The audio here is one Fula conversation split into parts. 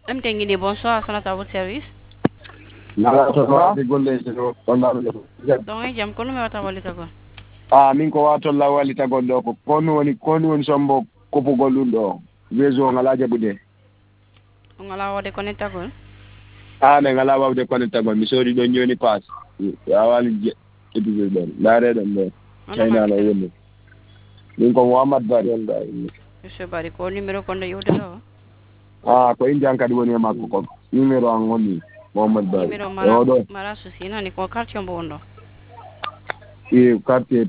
Mtengini, bonsoir, sonat à votre service. Donc, jam kono me wata walita ko. Min ko watolla walitagol ɗo ko kon woni sombo kopugol ɗum ɗo réseau ngala jaɓude ngala wade connectagol ɓe ngala wawde connectagol mi soodi ɗon joni pass a wali ƴettude ɗon laareɗon ɗo caynano woni min ko Mouhammad Bari on ɗa monsieur Bari ko numéro konɗo yewde ɗo ko indian kadi woni e makko ko numéro an woni Mouhammad Bari numéro ɗo mara souci nani ko quartier mbo wonɗo quartier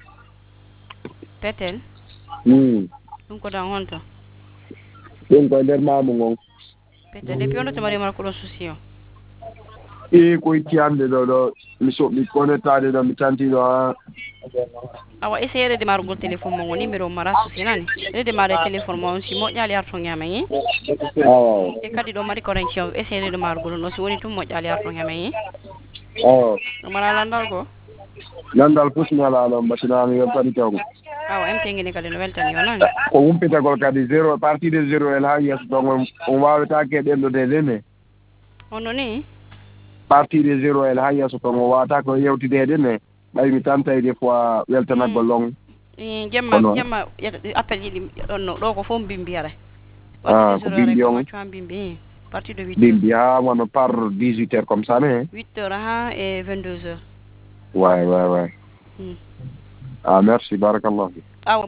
Petel ɗum ko dan honto ɗum ko nder mamu ngon Petel depuis on to mari mar ko ɗo souci o ko ittiyande ɗo mi soɓi connectade ɗo mi tantiɗo awa essayé de marugol téléphone mo numéro mara souci nani de mare téléphone mo si moƴƴali arto ñamen e kadi ɗo mari connexion essayé de marugol no si woni tum moƴƴali arto ñamen ɗo mara landal go landal fof ñalaɗo mbasinami weltani tawgo awa mtengini kadi no weltani o nani ko wumpitagol kadi zéro partie de zéro el ha yesso ɗon on wawetake ɗenɗode lene hono ni partie de zéro el ha yesso ton o wawata ko yewtidede ne ɓay mi tantay des fois weltanagol long jemma appel yiɗi ɗonno ɗo ko fof bimbiyara ko bimbi on partie de 8 bimbi ha wono par 18 heures comme ça ne 8 heures ha et 22 heures ouais merci barakallah